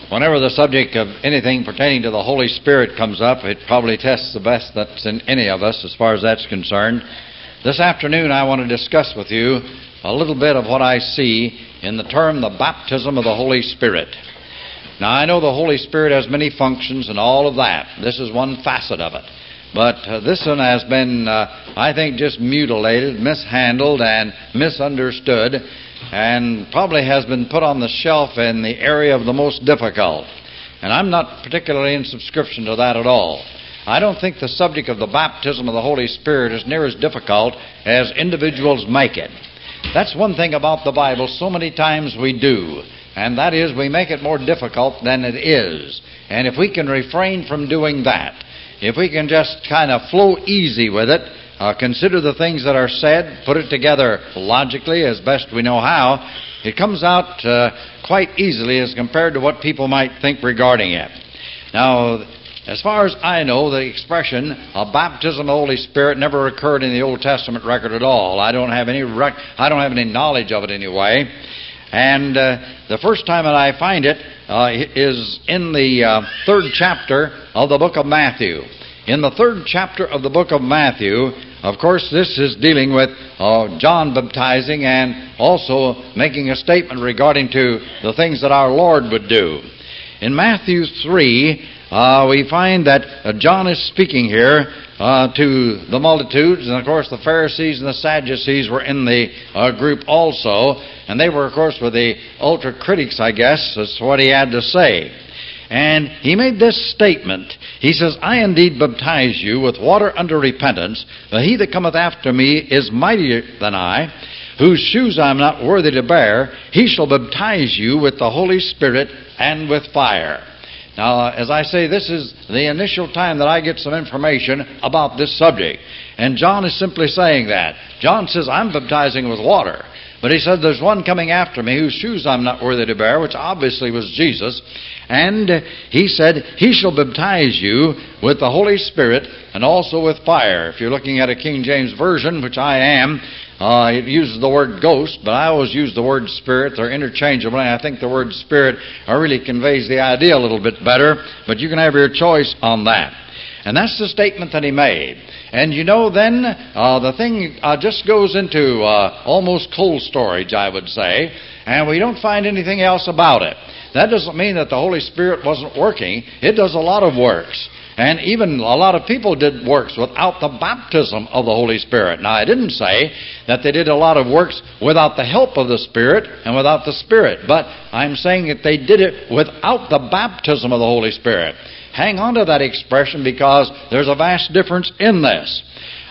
Whenever the subject of anything pertaining to the Holy Spirit comes up, it probably tests the best that's in any of us as far as that's concerned. This afternoon I want to discuss with you a little bit of what I see in the term the baptism of the Holy Spirit. Now I know the Holy Spirit has many functions and all of that. This is one facet of it. But this one has been, I think, just mutilated, mishandled, and misunderstood, and probably has been put on the shelf in the area of the most difficult. And I'm not particularly in subscription to that at all. I don't think the subject of the baptism of the Holy Spirit is near as difficult as individuals make it. That's one thing about the Bible so many times we do, and that is we make it more difficult than it is. And if we can refrain from doing that, if we can just kind of flow easy with it, consider the things that are said, put it together logically as best we know how, it comes out quite easily as compared to what people might think regarding it. Now, as far as I know, the expression baptism of the Holy Spirit never occurred in the Old Testament record at all. I don't have any knowledge of it anyway. And the first time that I find it is in the third chapter of the book of Matthew. In the third chapter of the book of Matthew, of course, this is dealing with John baptizing and also making a statement regarding to the things that our Lord would do. In Matthew 3, we find that John is speaking here to the multitudes, and of course the Pharisees and the Sadducees were in the group also, and they were, of course, with the ultra-critics, I guess, that's what he had to say. And he made this statement. He says, I indeed baptize you with water unto repentance, but he that cometh after me is mightier than I, whose shoes I am not worthy to bear. He shall baptize you with the Holy Spirit and with fire. Now, as I say, this is the initial time that I get some information about this subject. And John is simply saying that. John says, I'm baptizing with water. But he said, there's one coming after me whose shoes I'm not worthy to bear, which obviously was Jesus. And he said, he shall baptize you with the Holy Spirit and also with fire. If you're looking at a King James Version, which I am, it uses the word ghost, but I always use the word spirit. They're interchangeable, and I think the word spirit really conveys the idea a little bit better, but you can have your choice on that. And that's the statement that he made. And you know then, the thing just goes into almost cold storage, I would say, and we don't find anything else about it. That doesn't mean that the Holy Spirit wasn't working. It does a lot of works. And even a lot of people did works without the baptism of the Holy Spirit. Now, I didn't say that they did a lot of works without the help of the Spirit and without the Spirit, but I'm saying that they did it without the baptism of the Holy Spirit. Hang on to that expression because there's a vast difference in this.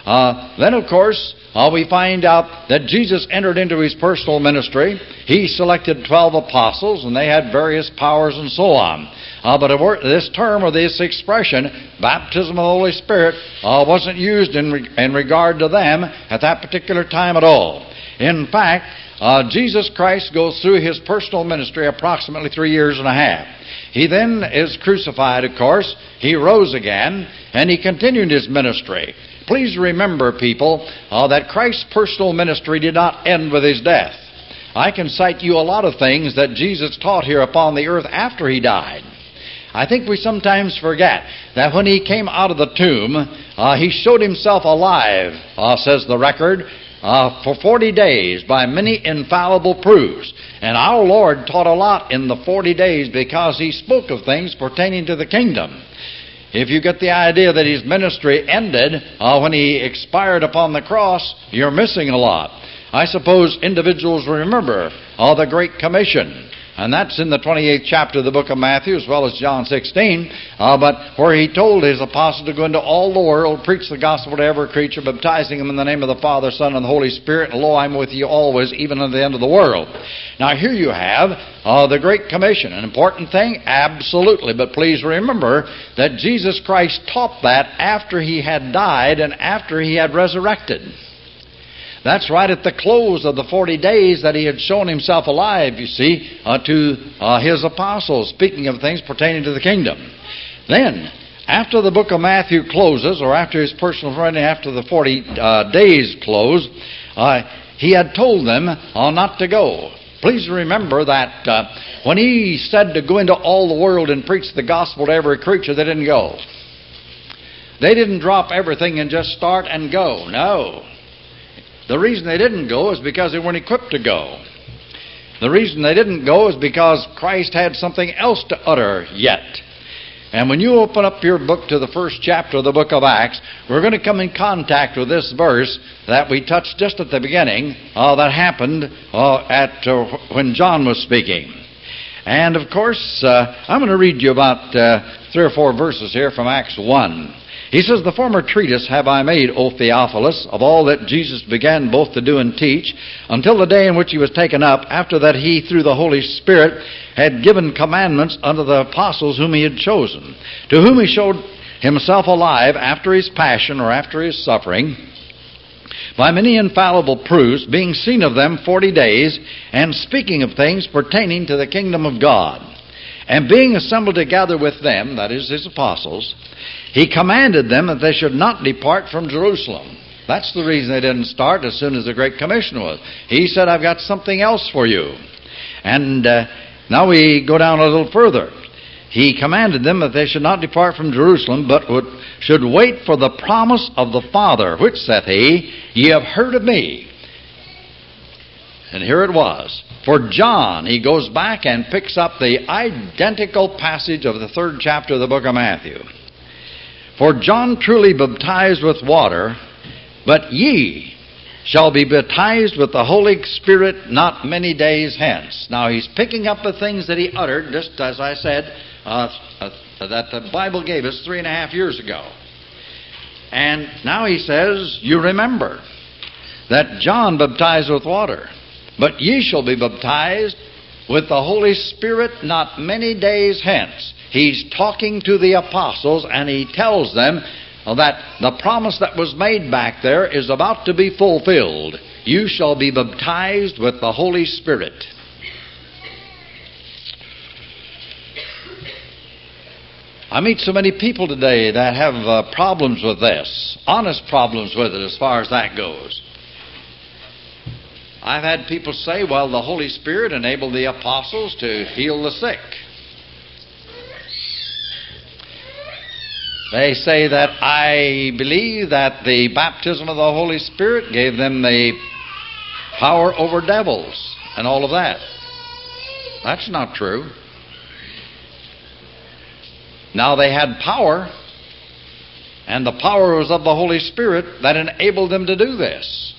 Then, of course, we find out that Jesus entered into his personal ministry. He selected 12 apostles, and they had various powers and so on. But this term or this expression, baptism of the Holy Spirit, wasn't used in regard to them at that particular time at all. In fact, Jesus Christ goes through his personal ministry approximately 3 years and a half. He then is crucified, of course. He rose again, and he continued his ministry. Please remember, people, that Christ's personal ministry did not end with his death. I can cite you a lot of things that Jesus taught here upon the earth after he died. I think we sometimes forget that when he came out of the tomb, he showed himself alive, says the record, for 40 days by many infallible proofs. And our Lord taught a lot in the 40 days because he spoke of things pertaining to the kingdom. If you get the idea that his ministry ended when he expired upon the cross, you're missing a lot. I suppose individuals remember the Great Commission. And that's in the 28th chapter of the book of Matthew, as well as John 16, but where he told his apostles to go into all the world, preach the gospel to every creature, baptizing them in the name of the Father, Son, and the Holy Spirit, and lo, I'm with you always, even unto the end of the world. Now, here you have the Great Commission. An important thing? Absolutely. But please remember that Jesus Christ taught that after he had died and after he had resurrected. That's right at the close of the 40 days that he had shown himself alive, you see, to his apostles, speaking of things pertaining to the kingdom. Then, after the book of Matthew closes, or after his personal running, after the 40 days close, he had told them not to go. Please remember that when he said to go into all the world and preach the gospel to every creature, they didn't go. They didn't drop everything and just start and go. No. The reason they didn't go is because they weren't equipped to go. The reason they didn't go is because Christ had something else to utter yet. And when you open up your book to the first chapter of the book of Acts, we're going to come in contact with this verse that we touched just at the beginning that happened when John was speaking. And, of course, I'm going to read you about 3 or 4 verses here from Acts 1. He says, "The former treatise have I made, O Theophilus, of all that Jesus began both to do and teach, until the day in which he was taken up, after that he, through the Holy Spirit, had given commandments unto the apostles whom he had chosen, to whom he showed himself alive after his passion," or after his suffering, "by many infallible proofs, being seen of them 40 days, and speaking of things pertaining to the kingdom of God. And being assembled together with them," that is, his apostles, "he commanded them that they should not depart from Jerusalem." That's the reason they didn't start as soon as the Great Commission was. He said, "I've got something else for you." And now we go down a little further. "He commanded them that they should not depart from Jerusalem, but should wait for the promise of the Father, which, saith he, ye have heard of me." And here it was. For John, he goes back and picks up the identical passage of the 3rd chapter of the book of Matthew. "For John truly baptized with water, but ye shall be baptized with the Holy Spirit not many days hence." Now he's picking up the things that he uttered, just as I said, that the Bible gave us 3.5 years ago. And now he says, you remember that John baptized with water, but ye shall be baptized with the Holy Spirit not many days hence. He's talking to the apostles, and he tells them that the promise that was made back there is about to be fulfilled. You shall be baptized with the Holy Spirit. I meet so many people today that have problems with this, honest problems with it as far as that goes. I've had people say, well, the Holy Spirit enabled the apostles to heal the sick. They say that I believe that the baptism of the Holy Spirit gave them the power over devils and all of that. That's not true. Now they had power, and the power was of the Holy Spirit that enabled them to do this.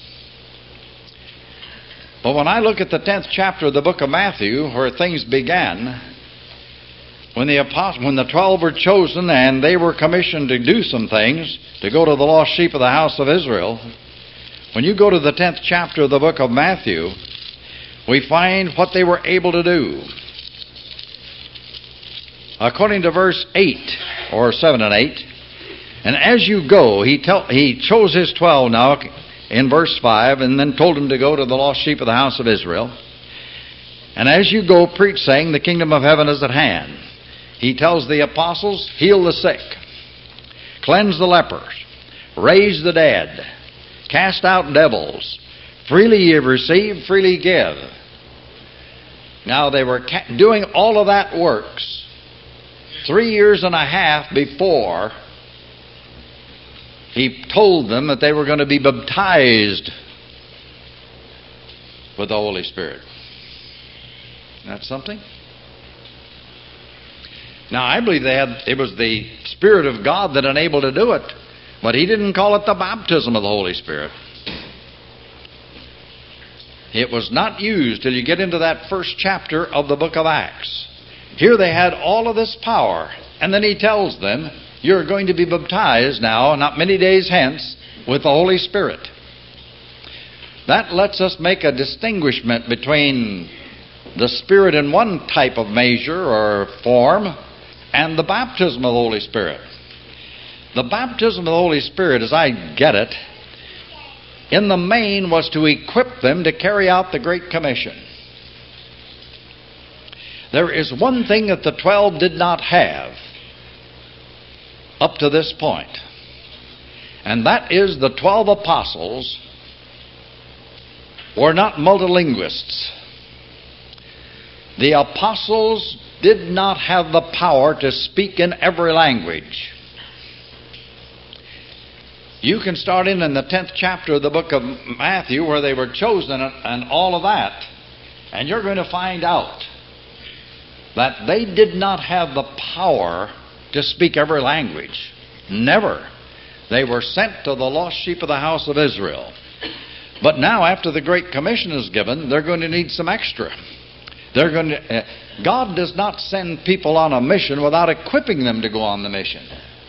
But when I look at the 10th chapter of the book of Matthew, where things began, when the 12 were chosen and they were commissioned to do some things, to go to the lost sheep of the house of Israel, when you go to the 10th chapter of the book of Matthew, we find what they were able to do. According to verse 8, or 7 and 8, and as you go, he chose his 12 now, in verse 5, and then told them to go to the lost sheep of the house of Israel. And as you go, preach, saying, the kingdom of heaven is at hand. He tells the apostles, heal the sick, cleanse the lepers, raise the dead, cast out devils. Freely ye have received, freely give. Now they were doing all of that works 3.5 years before he told them that they were going to be baptized with the Holy Spirit. That's something. Now, I believe it was the Spirit of God that enabled to do it, but he didn't call it the baptism of the Holy Spirit. It was not used till you get into that first chapter of the book of Acts. Here they had all of this power, and then he tells them, you're going to be baptized now, not many days hence, with the Holy Spirit. That lets us make a distinguishment between the Spirit in one type of measure or form and the baptism of the Holy Spirit. The baptism of the Holy Spirit, as I get it, in the main was to equip them to carry out the Great Commission. There is one thing that the 12 did not have up to this point, and that is the 12 apostles were not multilinguists. The apostles did not have the power to speak in every language. You can start in the 10th chapter of the book of Matthew where they were chosen and all of that. And you're going to find out that they did not have the power to speak every language. Never. They were sent to the lost sheep of the house of Israel. But now, after the Great Commission is given, they're going to need some extra. God does not send people on a mission without equipping them to go on the mission.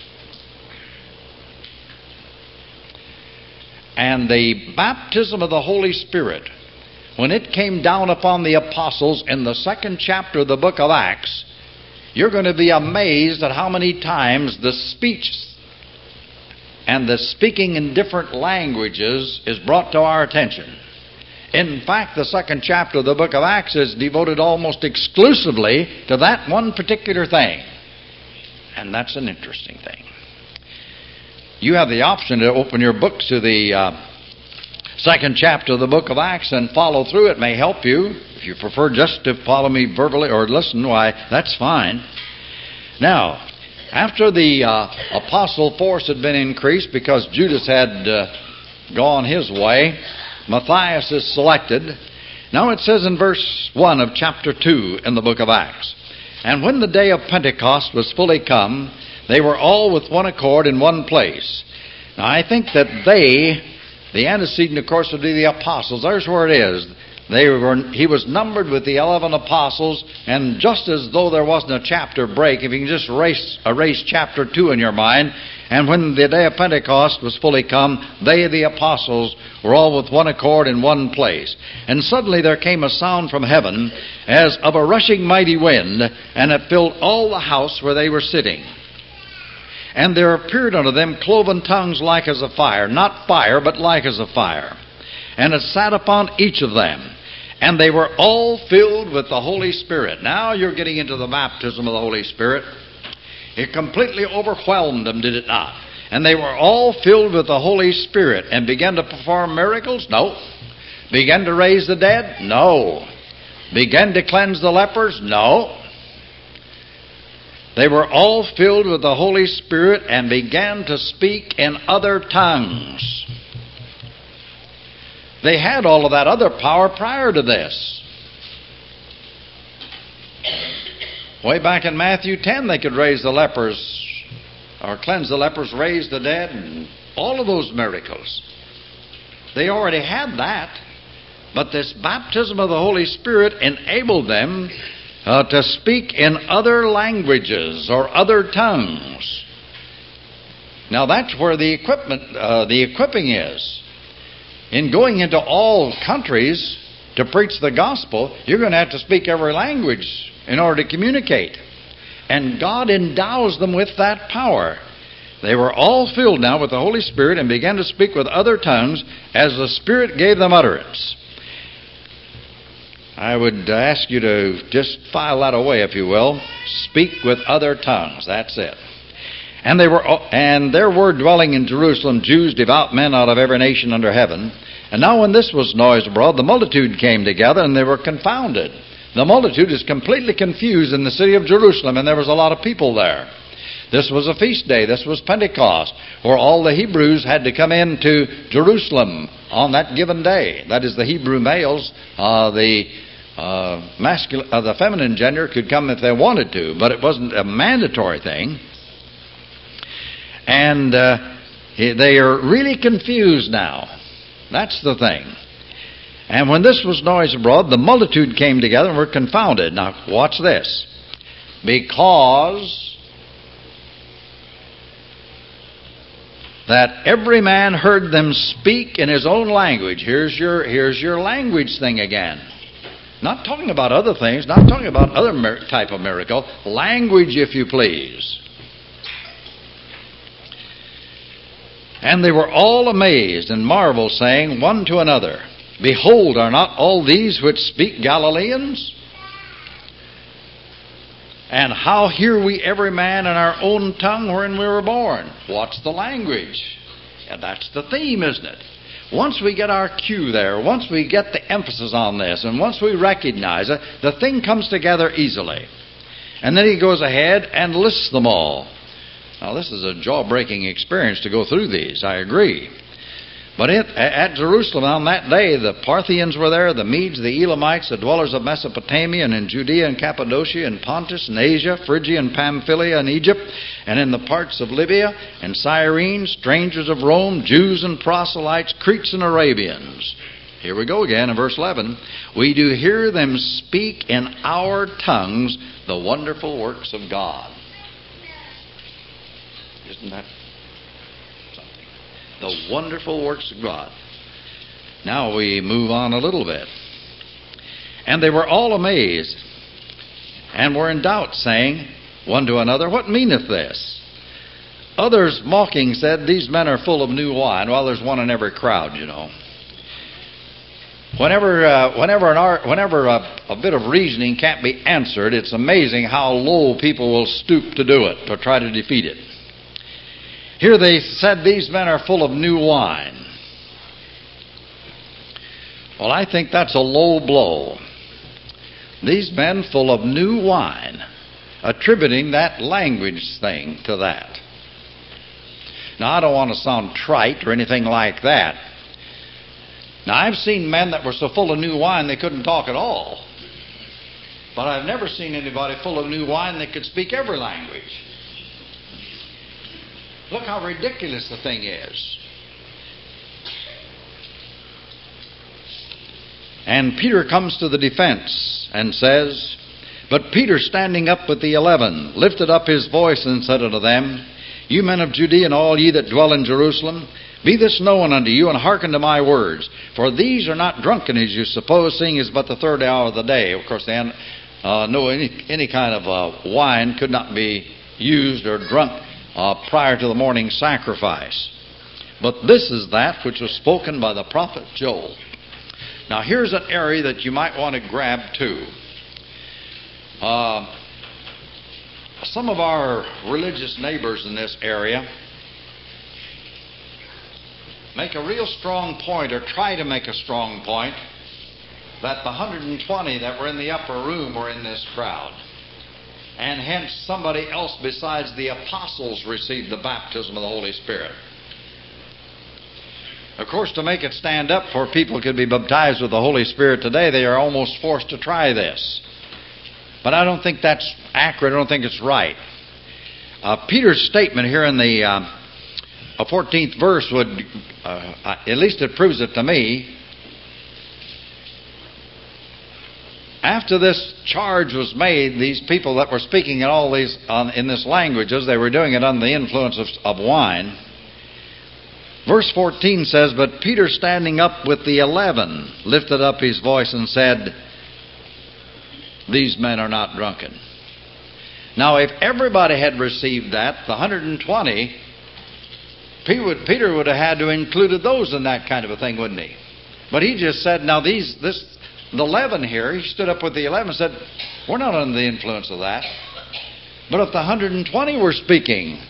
And the baptism of the Holy Spirit, when it came down upon the apostles in the 2nd chapter of the book of Acts, you're going to be amazed at how many times the speech and the speaking in different languages is brought to our attention. In fact, the 2nd chapter of the book of Acts is devoted almost exclusively to that one particular thing. And that's an interesting thing. You have the option to open your books to the 2nd chapter of the book of Acts and follow through. It may help you. If you prefer just to follow me verbally or listen, why, that's fine. Now, after the apostle force had been increased because Judas had gone his way, Matthias is selected. Now it says in verse 1 of chapter 2 in the book of Acts, "And when the day of Pentecost was fully come, they were all with one accord in one place." Now I think that the antecedent, of course, would be the apostles. There's where it is. He was numbered with the 11 apostles, and just as though there wasn't a chapter break, if you can just erase chapter 2 in your mind, and when the day of Pentecost was fully come, they, the apostles, were all with one accord in one place. And suddenly there came a sound from heaven as of a rushing mighty wind, and it filled all the house where they were sitting. And there appeared unto them cloven tongues like as of fire, not fire, but like as of fire. And it sat upon each of them. And they were all filled with the Holy Spirit. Now you're getting into the baptism of the Holy Spirit. It completely overwhelmed them, did it not? And they were all filled with the Holy Spirit and began to perform miracles? No. Began to raise the dead? No. Began to cleanse the lepers? No. They were all filled with the Holy Spirit and began to speak in other tongues. They had all of that other power prior to this. Way back in Matthew 10, they could raise the lepers, or cleanse the lepers, raise the dead, and all of those miracles. They already had that. But this baptism of the Holy Spirit enabled them to speak in other languages or other tongues. Now that's where the equipping is. In going into all countries to preach the gospel, you're going to have to speak every language in order to communicate. And God endows them with that power. They were all filled now with the Holy Spirit and began to speak with other tongues as the Spirit gave them utterance. I would ask you to just file that away, if you will. Speak with other tongues. That's it. And there were dwelling in Jerusalem Jews, devout men out of every nation under heaven. And now when this was noised abroad, the multitude came together, and they were confounded. The multitude is completely confused in the city of Jerusalem, and there was a lot of people there. This was a feast day. This was Pentecost, where all the Hebrews had to come into Jerusalem on that given day. That is, the Hebrew males, the feminine gender could come if they wanted to, but it wasn't a mandatory thing. And they are really confused now. That's the thing. And when this was noised abroad, the multitude came together and were confounded. Now, watch this. Because that every man heard them speak in his own language. Here's your language thing again. Not talking about other things, not talking about other type of miracle. Language, if you please. And they were all amazed and marveled, saying one to another, Behold, are not all these which speak Galileans? And how hear we every man in our own tongue wherein we were born? What's the language? And that's the theme, isn't it? once we get our cue there, once we get the emphasis on this, and once we recognize it, the thing comes together easily. And then he goes ahead and lists them all. Now, this is a jaw-breaking experience to go through these, I agree. But at Jerusalem on that day, the Parthians were there, the Medes, the Elamites, the dwellers of Mesopotamia, and in Judea and Cappadocia, and Pontus, and Asia, Phrygia, and Pamphylia, and Egypt, and in the parts of Libya, and Cyrene, strangers of Rome, Jews and proselytes, Cretes and Arabians. Here we go again in verse 11. We do hear them speak in our tongues the wonderful works of God. Isn't that something? The wonderful works of God. Now we move on a little bit. And they were all amazed, and were in doubt, saying one to another, What meaneth this? Others mocking said, These men are full of new wine. Well, there's one in every crowd, you know. Whenever a bit of reasoning can't be answered, it's amazing how low people will stoop to do it, to try to defeat it. Here they said, These men are full of new wine. Well, I think that's a low blow. These men full of new wine, attributing that language thing to that. Now, I don't want to sound trite or anything like that. Now, I've seen men that were so full of new wine they couldn't talk at all. But I've never seen anybody full of new wine that could speak every language. Look how ridiculous the thing is. And Peter comes to the defense and says, But Peter, standing up with the 11, lifted up his voice and said unto them, You men of Judea and all ye that dwell in Jerusalem, be this known unto you, and hearken to my words. For these are not drunken, as you suppose, seeing it is but the third hour of the day. Of course, any kind of wine could not be used or drunk prior to the morning sacrifice. But this is that which was spoken by the prophet Joel. Now, here's an area that you might want to grab too. Some of our religious neighbors in this area make a real strong point, or try to make a strong point, that the 120 that were in the upper room were in this crowd. And hence somebody else besides the apostles received the baptism of the Holy Spirit. Of course, to make it stand up for people could be baptized with the Holy Spirit today, they are almost forced to try this. But I don't think that's accurate. I don't think it's right. Peter's statement here in the 14th verse would, at least it proves it to me, after this charge was made, these people that were speaking in all these in this languages, they were doing it under the influence of wine. Verse 14 says, But Peter, standing up with the 11, lifted up his voice and said, These men are not drunken. Now, if everybody had received that, the 120, Peter would have had to have included those in that kind of a thing, wouldn't he? But he just said, now the 11 here, he stood up with the 11 and said, we're not under the influence of that. But if the 120 were speaking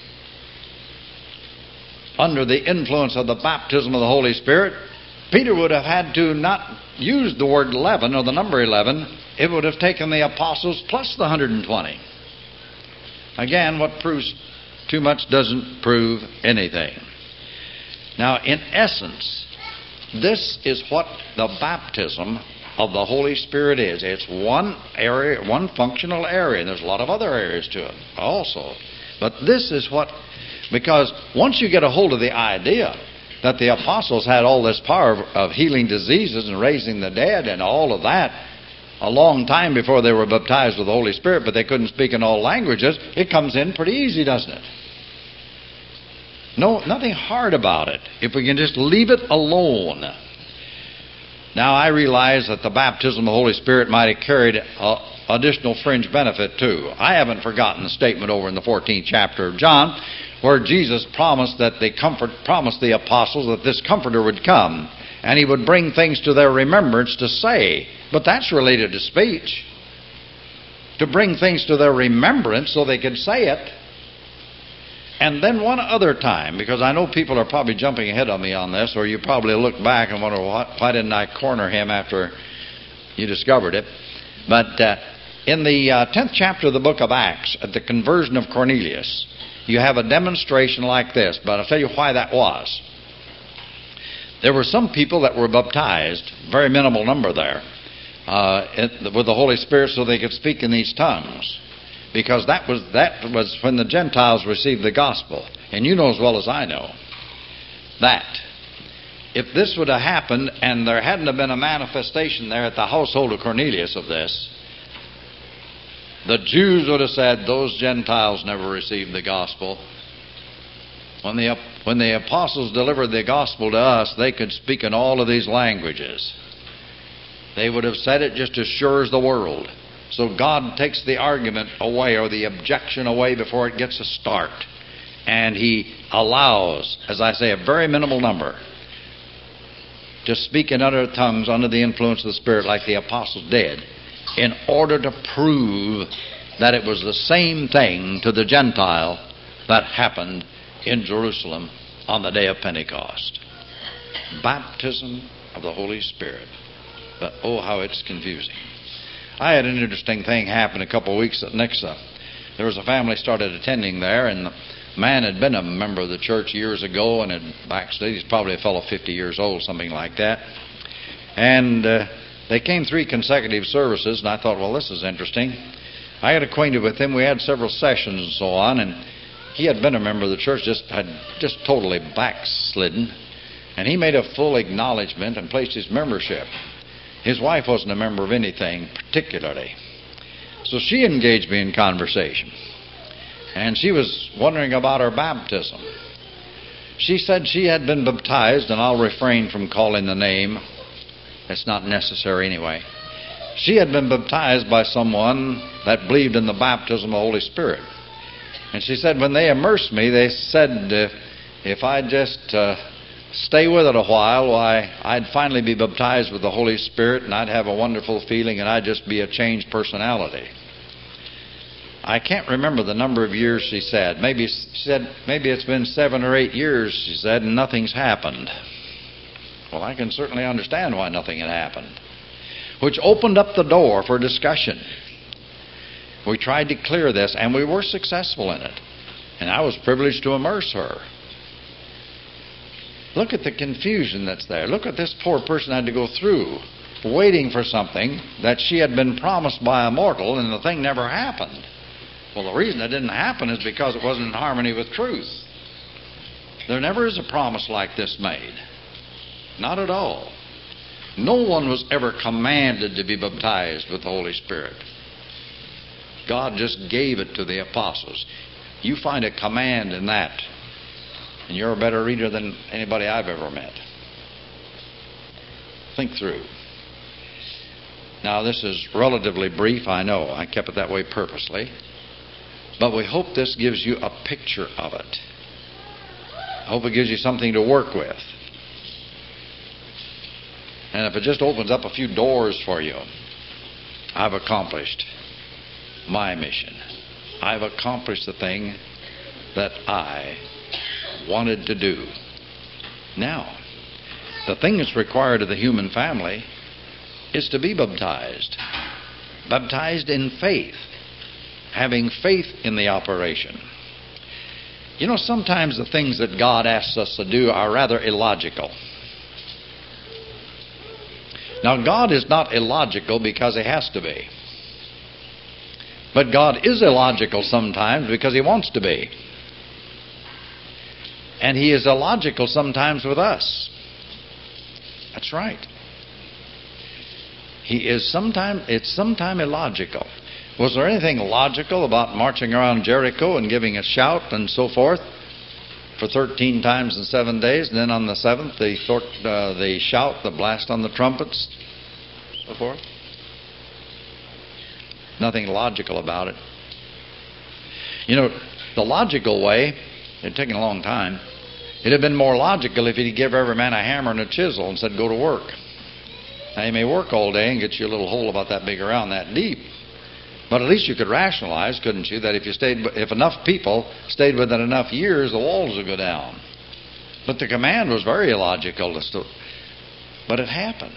under the influence of the baptism of the Holy Spirit, Peter would have had to not use the word 11 or the number 11. It would have taken the apostles plus the 120. Again, what proves too much doesn't prove anything. Now, in essence, this is what the baptism of the Holy Spirit is. It's one area, one functional area, and there's a lot of other areas to it also. But this is what, because once you get a hold of the idea that the apostles had all this power of healing diseases and raising the dead and all of that a long time before they were baptized with the Holy Spirit, but they couldn't speak in all languages, it comes in pretty easy, doesn't it? No, nothing hard about it, if we can just leave it alone. Now, I realize that the baptism of the Holy Spirit might have carried additional fringe benefit too. I haven't forgotten the statement over in the 14th chapter of John, where Jesus promised the apostles that this Comforter would come, and he would bring things to their remembrance to say. But that's related to speech. To bring things to their remembrance so they could say it. And then one other time, because I know people are probably jumping ahead of me on this, or you probably look back and wonder, why didn't I corner him after you discovered it? But in the 10th chapter of the book of Acts, at the conversion of Cornelius, you have a demonstration like this, but I'll tell you why that was. There were some people that were baptized, very minimal number there, with the Holy Spirit so they could speak in these tongues. Because that was when the Gentiles received the gospel. And you know as well as I know that if this would have happened and there hadn't have been a manifestation there at the household of Cornelius of this, the Jews would have said, those Gentiles never received the gospel. When the apostles delivered the gospel to us, they could speak in all of these languages. They would have said it just as sure as the world. So God takes the argument away, or the objection away, before it gets a start. And He allows, as I say, a very minimal number to speak in other tongues under the influence of the Spirit like the apostles did, in order to prove that it was the same thing to the Gentile that happened in Jerusalem on the day of Pentecost. Baptism of the Holy Spirit. But oh, how it's confusing. I had an interesting thing happen a couple of weeks at Nixa. There was a family started attending there, and the man had been a member of the church years ago and had backslid. He's probably a fellow 50 years old, something like that. And they came 3 consecutive services, and I thought, well, this is interesting. I got acquainted with him. We had several sessions and so on, and he had been a member of the church, had totally backslidden. And he made a full acknowledgement and placed his membership. His wife wasn't a member of anything particularly. So she engaged me in conversation. And she was wondering about her baptism. She said she had been baptized, and I'll refrain from calling the name. It's not necessary anyway. She had been baptized by someone that believed in the baptism of the Holy Spirit. And she said when they immersed me, they said if I'd just stay with it a while, why, I'd finally be baptized with the Holy Spirit, and I'd have a wonderful feeling, and I'd just be a changed personality. I can't remember the number of years she said. Maybe it's been 7 or 8 years, she said, and nothing's happened. Well, I can certainly understand why nothing had happened. Which opened up the door for discussion. We tried to clear this, and we were successful in it. And I was privileged to immerse her. Look at the confusion that's there. Look at this poor person had to go through, waiting for something that she had been promised by a mortal, and the thing never happened. Well, the reason it didn't happen is because it wasn't in harmony with truth. There never is a promise like this made. Not at all. No one was ever commanded to be baptized with the Holy Spirit. God just gave it to the apostles. You find a command in that, and you're a better reader than anybody I've ever met. Think through. Now, this is relatively brief, I know. I kept it that way purposely. But we hope this gives you a picture of it. I hope it gives you something to work with. And if it just opens up a few doors for you, I've accomplished my mission. I've accomplished the thing that I wanted to do. Now, the thing that's required of the human family is to be baptized. Baptized in faith. Having faith in the operation. You know, sometimes the things that God asks us to do are rather illogical. Now, God is not illogical because He has to be. But God is illogical sometimes because He wants to be. And He is illogical sometimes with us. That's right. It's sometimes illogical. Was there anything logical about marching around Jericho and giving a shout and so forth for 13 times in 7 days, and then on the 7th the shout, the blast on the trumpets, so forth? Nothing logical about it. You know, the logical way, it'd taken a long time. It'd have been more logical if he'd give every man a hammer and a chisel and said, go to work. Now, you may work all day and get you a little hole about that big around that deep. But at least you could rationalize, couldn't you, that if enough people stayed within enough years, the walls would go down. But the command was very illogical. But it happened.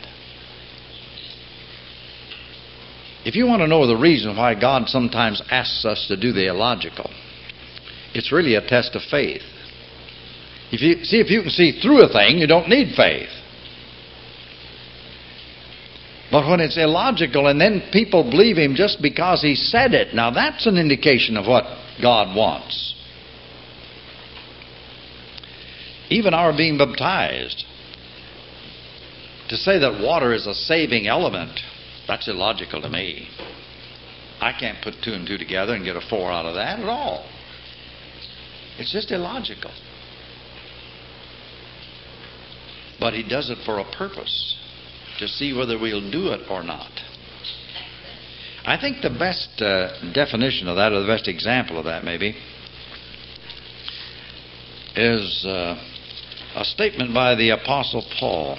If you want to know the reason why God sometimes asks us to do the illogical, it's really a test of faith. If you can see through a thing, you don't need faith. But when it's illogical and then people believe him just because he said it, now that's an indication of what God wants. Even our being baptized, to say that water is a saving element, that's illogical to me. I can't put 2 and 2 together and get a 4 out of that at all. It's just illogical. But he does it for a purpose, to see whether we'll do it or not. I think the best definition of that, or the best example of that maybe, is a statement by the Apostle Paul.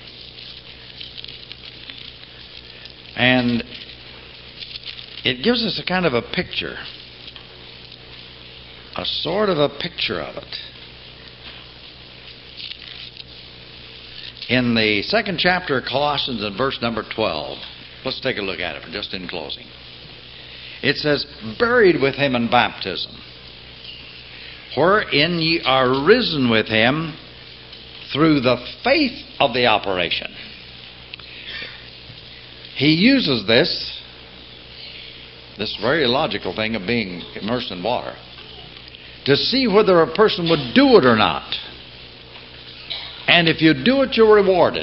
And it gives us a kind of a picture, a sort of a picture of it. In the 2nd chapter of Colossians, in verse number 12, let's take a look at it just in closing. It says, buried with him in baptism, wherein ye are risen with him through the faith of the operation. He uses this very illogical thing of being immersed in water to see whether a person would do it or not. And if you do it, you're rewarded.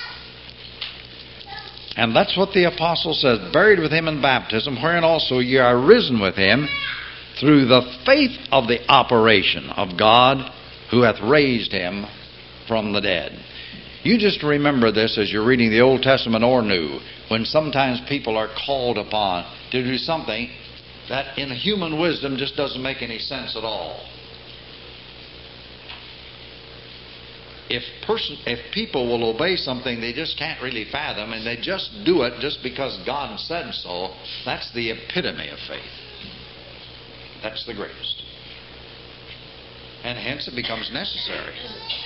And that's what the apostle says, buried with him in baptism, wherein also ye are risen with him through the faith of the operation of God who hath raised him from the dead. You just remember this as you're reading the Old Testament or New, when sometimes people are called upon to do something that in human wisdom just doesn't make any sense at all. If people will obey something they just can't really fathom, and they just do it just because God said so, that's the epitome of faith. That's the greatest. And hence it becomes necessary.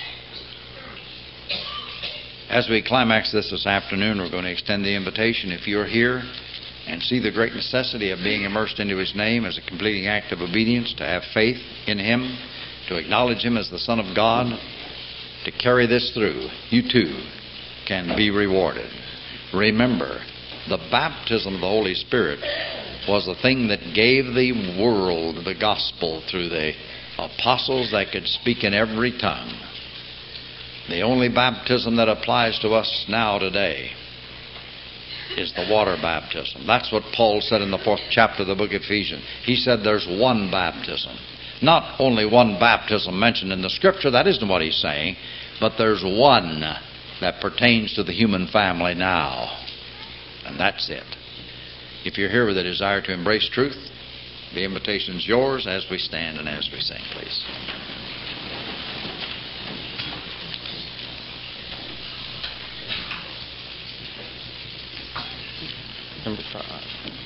As we climax this afternoon, we're going to extend the invitation. If you're here and see the great necessity of being immersed into his name as a completing act of obedience, to have faith in him, to acknowledge him as the Son of God, to carry this through, you too can be rewarded. Remember, the baptism of the Holy Spirit was the thing that gave the world the gospel through the apostles that could speak in every tongue. The only baptism that applies to us now today is the water baptism. That's what Paul said in the 4th chapter of the book of Ephesians. He said there's one baptism. Not only one baptism mentioned in the Scripture, that isn't what he's saying, but there's one that pertains to the human family now. And that's it. If you're here with a desire to embrace truth, the invitation's yours as we stand and as we sing, please. Number 5.